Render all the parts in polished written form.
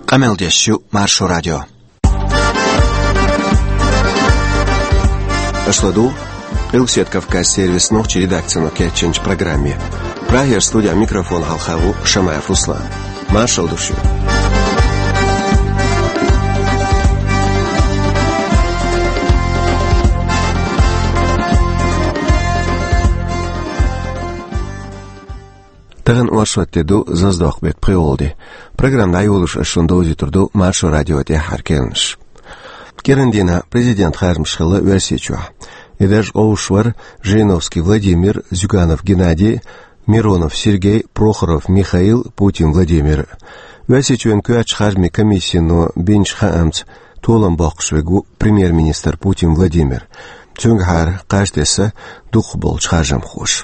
Qamaldeshu Marsho Radio. Ашладу Илсет Кавказ сервис ночи редакцию Кетченч программе. Прагер студия микрофон Алхаву Шамаев Руслан. Маршал души. Тагын уашваттеду заздох бет приолди. Программа айолуш ашундози турду Маршо радио те харкенш. Керендина президент Хармшхала версичуа. Идаж Оушвар, Жириновский Владимир, Зюганов Геннадий, Миронов Сергей, Прохоров Михаил, Путин Владимир. Версичуен куач Харми комиссину Бинч Хаамц, Толам Бахшвегу, премьер-министр Путин Владимир. Цунгхар Каштеса, Духбол Чхажам Хош.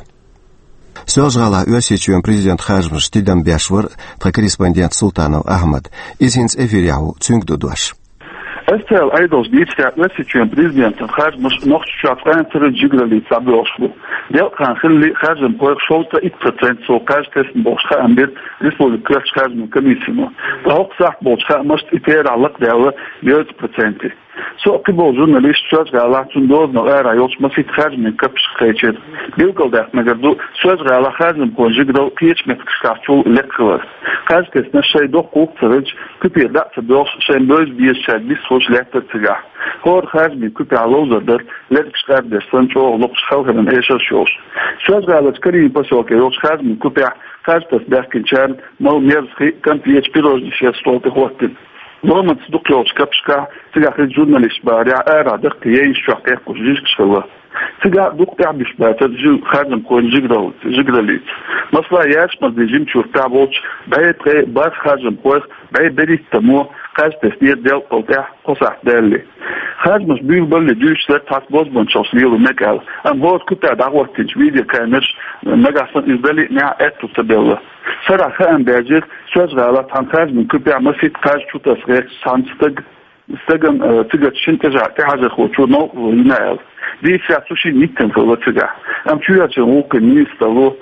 Сёжгала Версичуен президент Хармш Тидам Бяшвар, корреспондент Султанов Ахмад. Изинс эфиряу Цунгдудваш. Estel Eidos dienstjaar West-Sitchuan president en gaat nog schafruimte jigrali sabroshlu. Deel gaan gilli gaan poeg schota 1% zo kaartesten boschga en dit Republika gaan commissie. De hoofdzaak boschga moest iter alak delen 10%. Zo kibol journalist zoals gala toen door nog Jos moest het gaan kapschgeetje. Bilkel dat maar do zoals gala gaan poeg jigro kies met schaful lekker. Kaartesten zij doch ook terug kupier dat ze zijn boos die letter te gaan. Hoor gaat me kupe aloza dat letterlijk schrijft de centro op school en eerste shows. Zoals het kan pas ook heel gaat me kupe gaat dat berkentje nou meer kan je spelers die je stoot te horen. Normaal is ook los kapska te gaan journalist maar ja dat je is zo echt geschreven. Te gaan ook daar bespreken dat je gaat een gewoon zigrali. Maar waar je is maar de gym voor tabots bij het bad gaat een poort bij de tamo قاعد تسنير ديال قطع قصح دالي خارج مسبيل بل جيش لا تحسبوز بن شخصية ومقال أم هو كنت دعوة تجويدية كانش مقال صن إزدالي نع أتو تبيله صراحة أم باجر سواز غالات عن خارج من كبيع مسيط خارج شو تسغير سانستق استقم تقد شن تجع تحاجة خوشو نو وينايل دي سياسوشي نيتن فلو تجع أم شو يجب ممكن نيستغو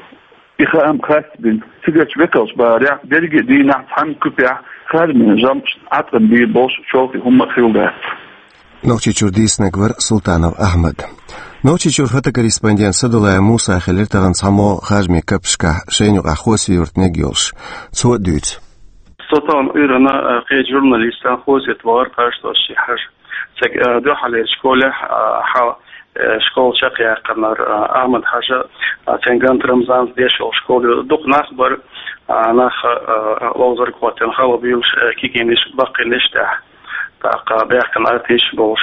إخا أم خاسبين تقد شبكوش بارع درجة دينا عن كبيع خارج من جنب عطن بي بوش شوفي هم خيولات. Ночичур Диснегвар Султанов Ахмад. Ночичур фотокорреспондент Садулая Муса Хелертаган само хажми капшка Шеню Ахоси Юртнегилш. Цуадюц. Султан Ирана кей журналист Ахоси Твар Пашто Шихаш. Сек дохали школе школ шакия канар Ахмад Хаша Тенган Рамзан дешел школе дух нахбар нах лозер кватен халабилш кикиниш бакилишта так бяхкан артиш болш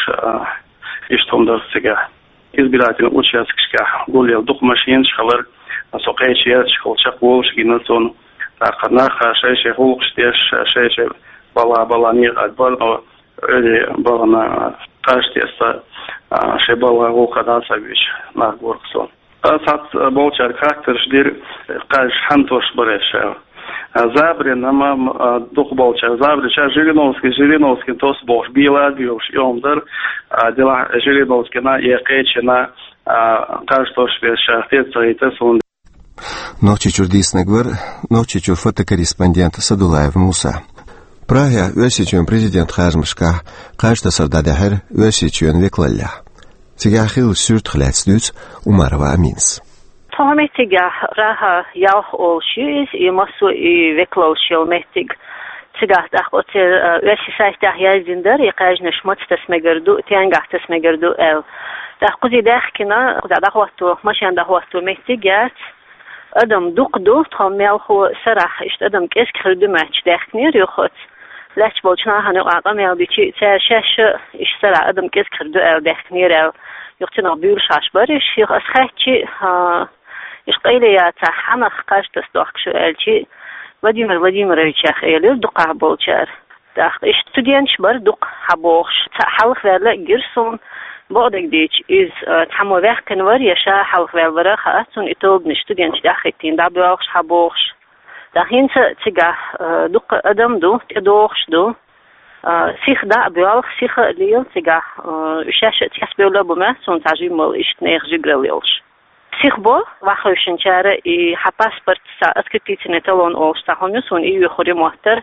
иштомдар сега избиратель участкишка гулел дух машин шхалар соқайчият школ шакволш гинатон так нах шайше хулкштеш шайше балани адбал öyle balana karşıysa şebala o kadar savış nagorkson. Sat bolçar karakterdir kaç hantoş barışa. Zabre nama duh bolçar zabre Жириновский tos boş bila diyor yomdur. Dela Жириновский na yeqechna karşıtoş ve şahsiyet son. Ночичур Диснегвар, Ночичур фотокорреспондент Садулаев Муса. Прага Версичуен президент Хармшка каждый сардадахер Версичуен веклалля. Тигахил сюртхлецдюц Умарова Аминс. Томитига раха ялх олшюз и массу и веклалшил метиг. Тигах дахотер Версисайстах язиндер и каждый шматстас мегарду тянгахтас мегарду эл. Дахкузи дахкина дахвату машин дахвату метигят. Adam duqdu thammel ho sarah ist adam kesk khirdu match dakhni yoxot lach bolchna hanu aqamel bichi shash ist sarah adam kesk khirdu el dakhni el yoqtina bul shash barish yox asxachi ish qayliyat hamaq qashtas doqshu elchi Vladimirovich akheli duqa bolchar dakh ist student bar duq habox halq verla girson بعدك ديش إز تحمو ذاك كنور يشاء حلق والبرخ أتون إتوب نشتغل داخلين دابوخش حبوخش داخين تجاه دق أدم دو تدوخش دو سيخ دا بيالخ سيخ ليل تجاه وشاشة تحسبوا بما سون تعجيم مال إشتنيخ جغرليلش سيخ بو واخوشن شارع حباسبرت سا أسكتيتنا تلون أوش تهونس ون إيو خوري مهتر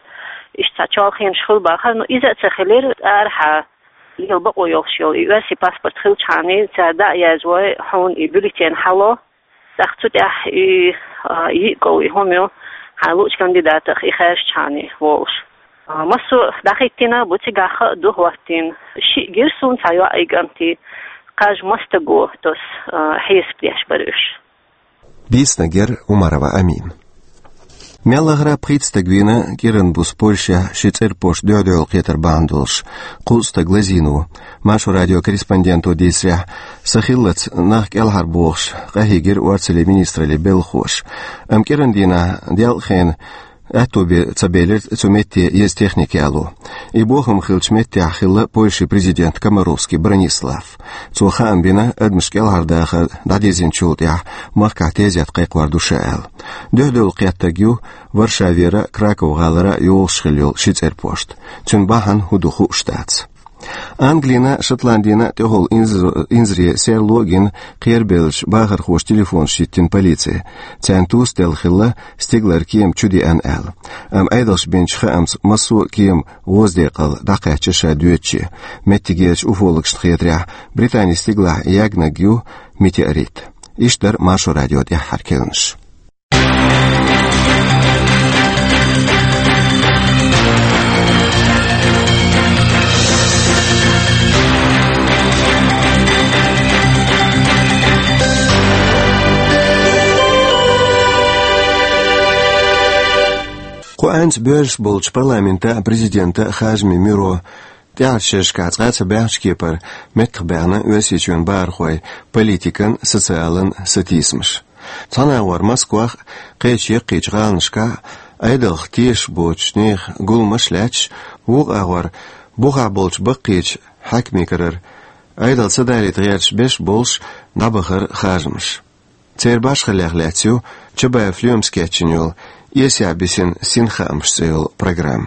اشتاچال خين شخل باخر نو إذا تخلير أرحى يلبقوا يوشيو يواسي باسبورت خل شاني تدا يزوي حون يبليتين حلو تختو تح يقوي هميو حلوش كانديدات خيخاش شاني ووش مسو دقيقتنا بوتيغاخ دو وقتين شي جيرسون تايو ايغانتي قاج مستغو توس حيس بيش برش Бисnагер Умарова Амин. Меллагра представина Киренбус Польша Шицерпош Дёдёл Кетер Бандулш Куста Глазину Машу радиокорреспонденту Дисря Сахиллац Нах Келхарбош Кахигер Уарцели министрали Белхош Кирендина Дялхен Атобе Цабелер Цуметти есть техники алу. И богом хилчметти ахилла Польши президент Комаровский Бронислав. Цухамбина Эдмшкел Хардаха Дадизин Чултя Махкатезят Кайквар Душаэл. Дёхдол Кяттагю Варшавера Краков Галара Юлшхилюл Шицерпошт. Цунбахан Худуху Штац. Англина, Шотландина, тегол инзри серлогин, Кирбелш, Бахар хош телефон шиттин полиции. Центус телхилла, стиглер кием чуди НЛ. Айдалш бенчха амс массу кием воздекал, дакачеша дюетчи. Меттигеч уфологш тхетря, Британия стигла ягнагю метеорит. Иштер Машу радио Харкенш. Куанц бёрш болч парламента президента Хажми Миро Тяшеш кацгаца бяшкепер метхберна өсичен бархой политикан социален сатисмш. Танавар Москвах кече кечгалнышка айдах теш бочних гулмашлач угавар буга болч бакич хакмикерер айдал садарит герш беш болш набахар хажмш. Цербаш халяглятю чабая флюм скетченюл Если объяснен синхамшцел программ.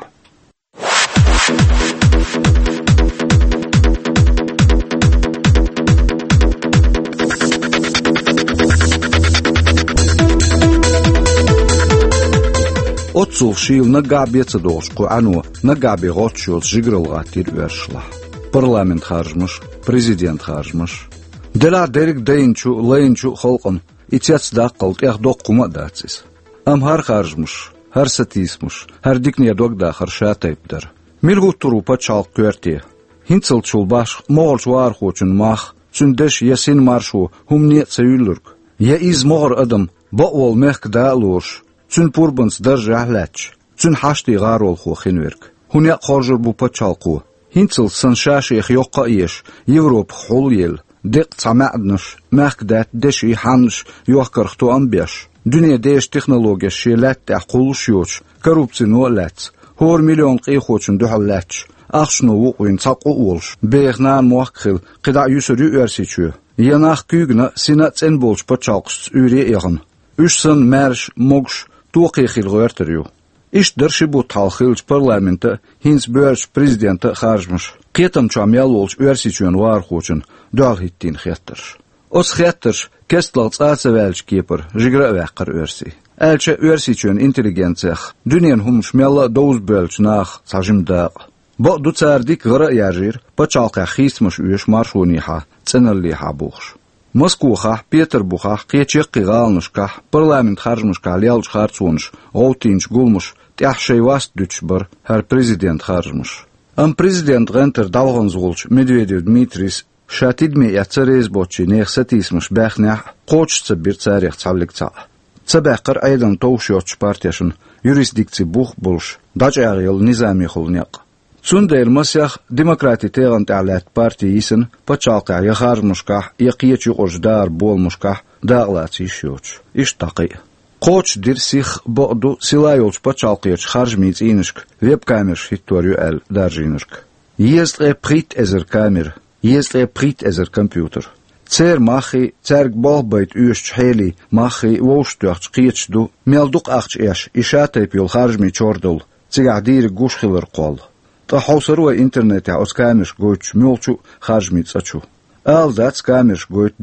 Отцовшил на габе цадошку, ану на габе ротшил жиграл атирвершла. Парламент харжмаш, президент харжмаш. Дела дерек дейнчу, лейнчу холкан, и цяц даккал тех докума дацис. Хар харжмаш, хар сатисмаш, хар дикния догда хар шатайпдар. Милгу турупа чалк кверти. Хинцел чулбаш, могорч вар хочун мах, цундеш ясин маршу, хумне цаюллурк. Я из могор адам, баол мехк даалуш, цун пурбанс даже ахлач, цун хашти гарол ху хинверк. Хуня хоржур бупа чалку. Хинцел саншаш их йока еш, Европ хол ел, дек цамаднаш, мехк дат деши ханш, йохкархту амбяш. Dünya değiş texnologiya şeylət quluş yoç, korrupsiyonu lət. Hor milyon qıyxoçun dühəllət. Axşunu vuquyun çaqı olş. Beyxnan muaqqil, qida yüsürü örsiçü. Yanaq kügna sinat sen bolç paçaqs üre eğin. Üçsün mərş, mogş, tuqiyxil görtürüyü. İş dırşı bu talxilç parlamenta hins börş prezidenti xarjmış. Qetam çamyal olç örsiçün var xoçun dağ hittin xəttir. Os xəttir Kestlalt aatsevelch keeper, jigra wekker ursi. Elche ursichun intelligentseach, dunien humsch mella doosbelch nach sajimdaaq. Bo dutsardik gra yajir, pachalqa xismush uish marshuniha, tsenalliha bukhsh. Moskouha, Peterbucha, qechekki galnushkah, parlament harjmushkah lialch hartsunsh, goutinch gulmush, tiahshey duchbar, her president harjmush. Президент Гентер Далганзулч, Медведев Дмитрис, Шатидми яцарез бочи нехсатисмш бахнях қочца бир царих цавликца. Цабахкар айдан тоушиоч партияшын юрисдикци бух булш, дачарил низами хулняк. Цундер масях демократи теган таалат партиисен пачалка яхармушках яқиячи ождар болмушках дағлаци шиоч. Иштақи. Қоч дирсих боду силайолч пачалкияч харжмиц инышк веб-камерш хитторю әл даржинышк. Если прит эзер камер, если прит эзер компьютер. Цер махи церг болбайт уйш хели махи воштуach qiychdu melduk achch esh ishatayp yol harjmi chordul tsigadir gushkhilr qol ta hawsarwa internet ya oskamish goch mulchu harjmi tsachu al dats kamish goch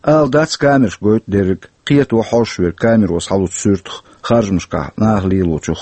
derik qiyat wa hawshwer kamir was halut surt harjmishka nagli luchuch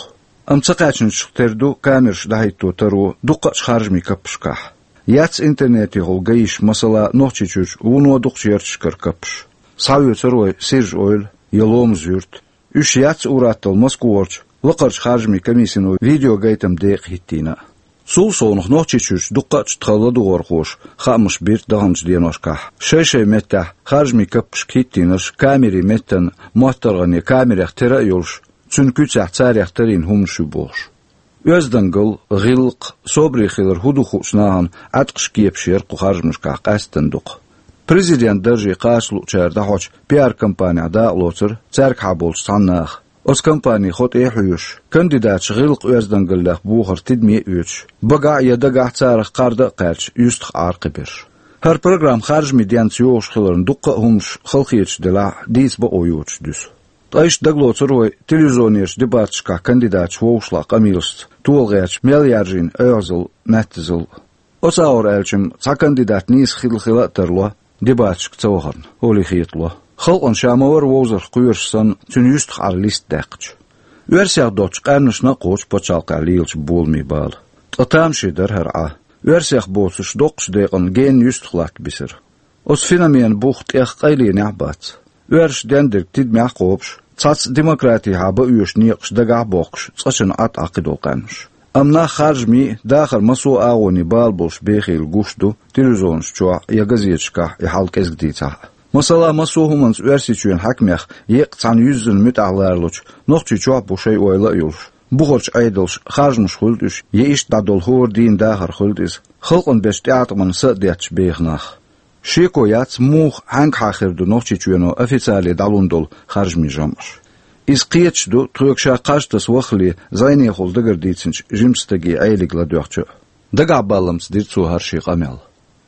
أمسقاتشن شتردو كاميرش دهيتو ترو دقش خارج ميكبشكح ياتس انترنتي هو جيش مثلا نوتشيتش ونو دقشيرتش كركبش صاوي تروي سيرج اويل يلوم زورت اش ياتس اوراتل مسكورش لقرش خارج ميكميسينو فيديو جايتم ديق هيتينا سول صونخ نوتشيتش دقش تخلدو غورخوش خامش بيرت دهمش دينوشكح شي متى خارج ميكبش كيتينش كاميري متن موترغني كاميرا اخترا يولش çünkü çaxtaryaxtırın humşuboş. Özdangıl, gılq, sobri xilr huduxusnahan atqış kiyepşir quharjmışqa qastınduq. Prezident dərji qaşlu çərdə hoç PR kompaniyada lotur çərk habolç sannaq. Os kompaniya xot ehüyüş. Kandidat gılq özdangıllaq buğır tidmi üç. Baga yadaga çarıq qarda qərç üst arqibir. Her program xarj midyan tsiyoş xilrın duqqa humş xalqiyeç dila dis ba oyuç düs. Тайш даглоцерой телевизионерш дебатшка кандидат швоушла камилст тулгач меляржин өзл мәттзл осаур элчим ца кандидат нис хилхила терло дебатшк цоохарн олихитло халкон шамавар возер куйерсан түнюст харлист дакч версия доч карнышна коч почалка лилч болмай бал татамшидер хара версия боцш докш дегон ген юст хлат бисер ос феномен бухт эх кайлин абат Верш дендер тид мяқобш, цац демократия хаба уйш ниқш дага бокш, цачын ат ақидолқанш. Амна харжми дахар масу ауни балболш бехил гушду, телевизионш чуа, я газетшка, и халк эзгдица. Масала масу хуманс версичуен хакмях, еқ цан юззін мит ағларлуч, нохчи чуа бушай ойла юлш. Бухорч айдолш, харжмш хулдуш, е иш дадол хор дин дахар хулдиз, хылқын беш театрман садетш бехнах. شيكو ياتس موخ هنگ حاخر دو نوچي چوينو официали далундол харжми жамш. Из قيتش دو تروكشا قاشتس وخلي زيني خول دقر ديتسنش جمستگي ايليق لدوخچو. دقا بالمس ديرتسو هرشي قميل.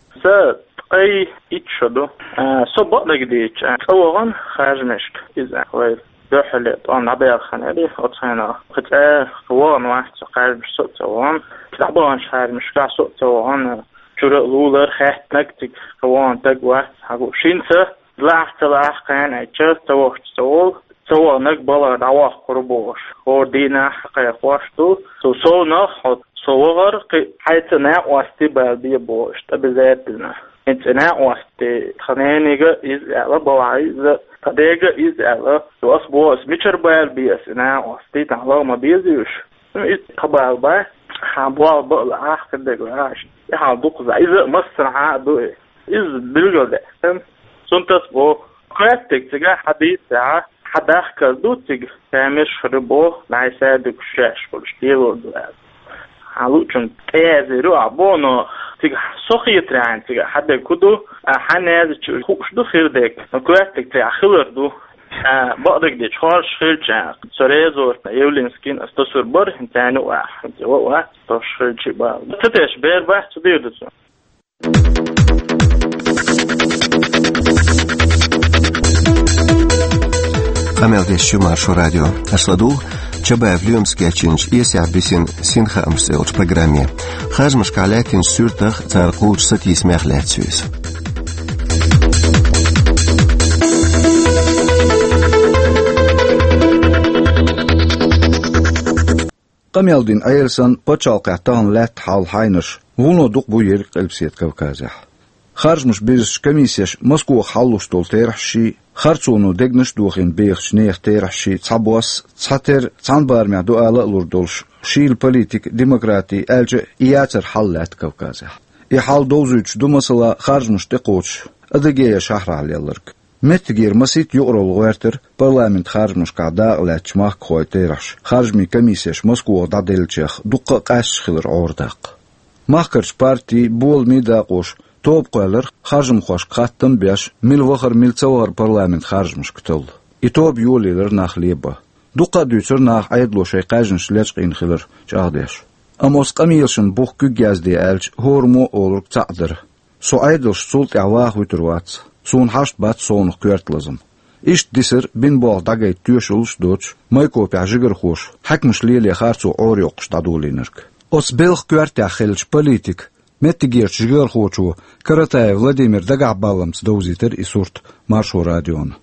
اي اتشدو صبق لقديش اوغن خارجمشك إذا خويل دوحلت on عبير خانالي أطينا قطع قوان واحد قارب سوت اوغن كلابان خارجمشك سوت اوغن شرق لولر خيط نكتك قوان تقوى حقو شينسة لاح قان ايشر توقت سوال نك بلا دعوة قربوش دينا حقيق واشتو سو نخط صور حيث ناقوستي بالبي بوش تبزاتنا انت ناقوستي خنانيغا إز أعلا بوعيز تديغا إز أعلا سواس بوس ميشر بالبي اس ناقوستي تعلق ما بيزيوش قبال باي حابوال بقل آخر دقواش يحال دوقزا إذا مصر عادو إذ بلغل ده سنتس بو قراتك تجا حديث حداخ كردو تج تعمش خربو لعيسادك الشاش كلش ديلو دوال حالوچن تازي رو عبونو تج سوخيت رعان تج حدا كدو حناز خوش دو خيردك قراتك تجا خلردو بقدر دي تشارج خيلجا سوريزور يولينسكين استصور بر انتانو واحد واحد تشخيلجي با تتش بير بحث ديودسو قمل ديشو مارشو راديو أشلدو جبا فليومسكي أتشنج يسع بسين سينخا أمسيوش برغرامي خارج مشكالاتين سورتخ تارقوش ستي سميخ لاتسويس قميلدين أيلسن بچالقع تان لات حال حينش غونو دوق بو يرق البسيت كوكازح خارج مش بيرش كميسيش مسكو حلوش دول تيرحشي خارجونو دقنش دوخين بيخش نيخ تيرحشي تصابوس تصاتر تصانبار مع دو آلاء لوردولش شيل بوليتيك ديمقراطي ألجا إياتر حلات كوكازح إحال دوزوش دو مسلا خارج مش تقوش أدقية شهر على يلرك متغير مسيت يقرأ الغوارتر برلامنت خارج مش قاعدة لاتشماخ خوي تيرحش خارج مي كميسيش مسكو داديلچخ دوق قاش خلر عورداق ماخكرش بارتي بول ميداقوش توب قالر خارج خوش قاتم بيش ميل وخر ميل تصور برلامنت خارج مش كتل يتوب يوليلر ناخليبا دوقا دوتر ناخ عيدلو شي قاجنش لاتشقين خلر جاغديش اموس قميلشن بوخ كوغاز دي الج هورمو اولر تعدر سو عيدلش سولت اعواخ ويتروات سون حشت بات سون كورت لازم إيش ديسر بين بول داقاي تيوشولش دوتش مايكو بيعجيقر خوش حكمش ليلي خارسو عوريوقش تادولينرك أس بيلخ كورت يخيلش بوليتيك متجيرش جيغر خوشو كرتاي فلاديمير داقع بالمس دوزيتر إسورت مارشو راديون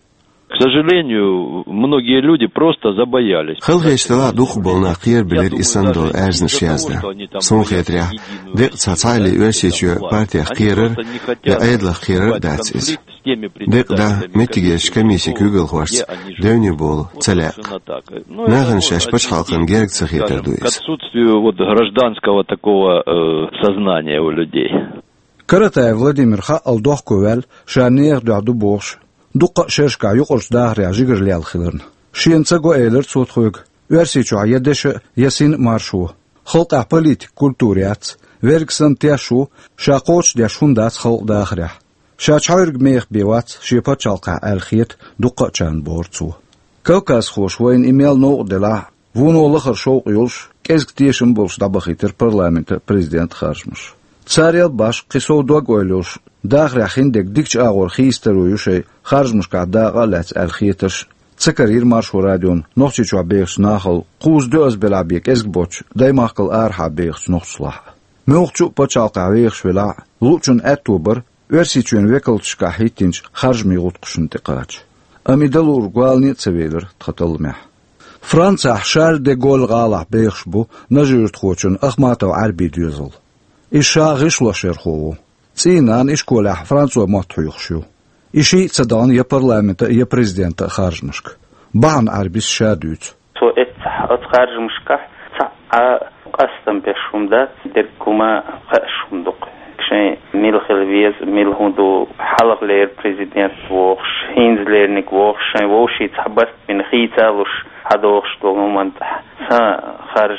К сожалению, многие люди просто забоялись. Хелгейштела дух был на кирбелер и сандо эрзнш язда. Сунхетря. Дек цацайли версичу партия кирер, я эдла кирер дацис. Дек да метигеш комиссия кюгел хварц, дэвни бол целяк. Наган шаш пачхалкан герк цахитер дуис. К отсутствию вот гражданского такого сознания у людей. Каратай Владимир Ха алдохкувел шанер дуаду бош. Дуqa şerşka yuqurs dağrıya jigirli alxılırın. Şiyençago eyler çotxuyg. Versiçu ayedeşi yasin marşu. Xalqa politik kulturiyat. Vergsan tiyaşu şaqoç diyashundat xalq dağrıya. Şaçayırg meyx bivat şipa çalqa alxiyet duqa çan borçu. Kavkaz xoş vayın imel noğdela vunoğlu xırşoq yolş kezg diyişin bolş dabaxitir parlamenta prezident xarjmış. Царел баш қисов дог ойлош дағря хиндек дикч агор хистеруюшей харжмушка дағалац алхиташ цакарир маршу радион нохчичу бехс нахал қуз дөз белабек эзгбоч даймақл арха бехс нохслах меохчу пачалқа вехш вела лучун октябрь версичун векалчка хитинч харжми гутқушун тиқач амидал ургуални цевелер тхаталмя Франция Шарль де Голь гала бехшбу нажирт хочун ахматов арби дюзл إشا غش لشرخو تينان إشكوله فرنسا ما تحيخشوا إشي تصدقون يا برلمان يا بريزيدنت خارج مشك بعن عربيس شادوت تو خارج مشك قسم بشوم دات دركما قشوم دق شيء ميل خلبيز ميل هندو حلق لير بريزيدنت ووخش هينز ليرنيك ووخش ووشي تحبست من خيتالوش هذا وخش طولمان سا خارج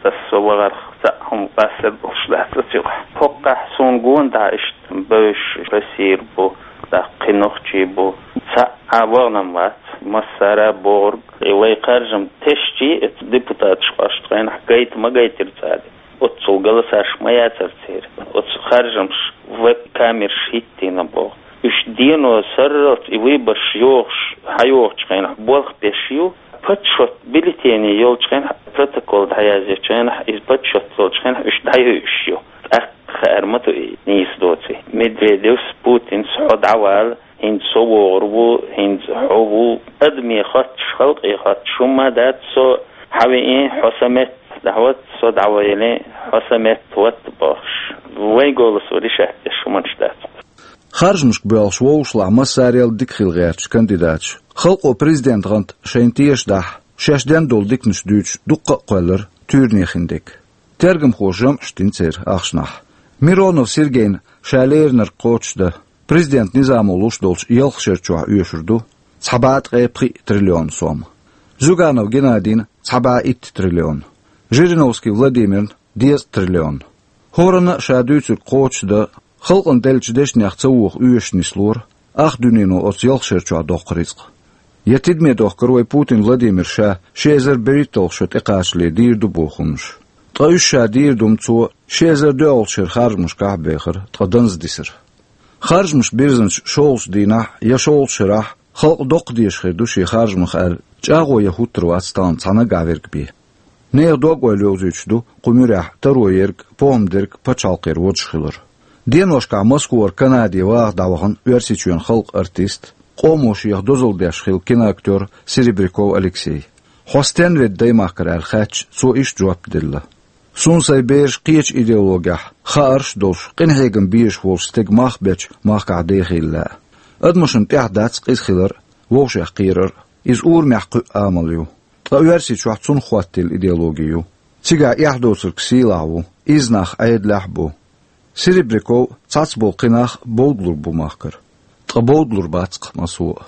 تسوغر هم قصد بوشلات تيغ فوق حسون قون داعشت بوش بسير بو دا قنوخشي بو سا عوانم وات مسارة بورغ إيوي قارجم تشجي ديبوتات شقاشتغين حقايت ما قايتر تالي أتصل قلساش ما ياتر تير أتصل خارجمش ويب كامير شيتين بو إش دينو سرط إيوي باش يوغش حيوغشغين بولغ بيشيو باتشوت بلتيني يولشغين protokol dayazıçın izbatçot yolçın üç dayışıyor. Akharmatu nisdoci. Medvedev Putin Saud awal hind sovorbu hind hubu admi khat khalq khat şuma dat so hawi husamet dawat so dawayene husamet wat bosh. Way golos وريشه şuma ştat. Харжмшк белш воушла масарел дикхилгерч кандидат. Халқо президент гант шентиешда Шашдан долдикнш дүйч дуққа қойлар түрнехиндек. Тергім қожым штинцер ақшнах. Миронов Сергейн шалернер қочды. Президент Низамулуш долч елхшерчуа үйшірду. Цабаат ғайпқи триллион сом. Зюганов Геннадин цабаит триллион. Жириновский Владимир 10 триллион. Хорына шадүйцір қочды. Хылқын дәлчідешнях цауық үйшнислур. Ақ дүнину оц елхшерчуа доқризқ. يتدمي دوخكروي بوتين فلاديمير شا شيزر بريتولشت إقاشلي دير دو بوخمش طايش شا دير دومتو شيزر دولشر خارجمش كعبيخر تقدنز ديسر خارجمش بيرزنش شولش دينح يا شولشراح خلق دوق ديش خير دوشي خارجمخ قال جاغو يهود ترواتستان تانا قاويرك بيه نيغ دوق ويلوزيش دو قميريح ترويرك بومدرك بچالقير وجخيلر دينوشكا مسكور كنادي واغ داوغن ويرسيچون خلق ارتيست قوموش يخدوزل بيشخيل كيناكتور سيريبريكو أليكسي خوستين رد دايماكر الخاتش سو إيش جواب دلله سون سايبيش قيش إيديولوجيا خارش دوش قنهيجن بيش وولستيج ماخ بيش ماخ قعديخي الله أدمشن تيحداتس قيس خيلر ووش يحقيرر إز أور محقو آماليو تغيرسي شوحت سون خواتي الإيديولوجيو تيجا يحدوصر كسيلاو إزناخ أيد لحبو سيريبريكو تاتسبول قناخ بولدلور بوماخكر تقبودلور باتق مسوء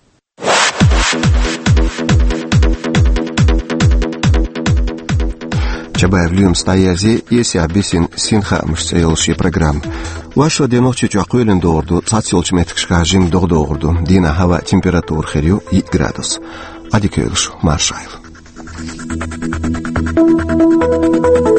Чабаевлюм стаязи еси абисин синха мышцейлши программ. Вашо денохчи чуакуйлен доорду цацилч меткшка жим догдоорду дина хава температур херю и градус. Адикейлш маршайл.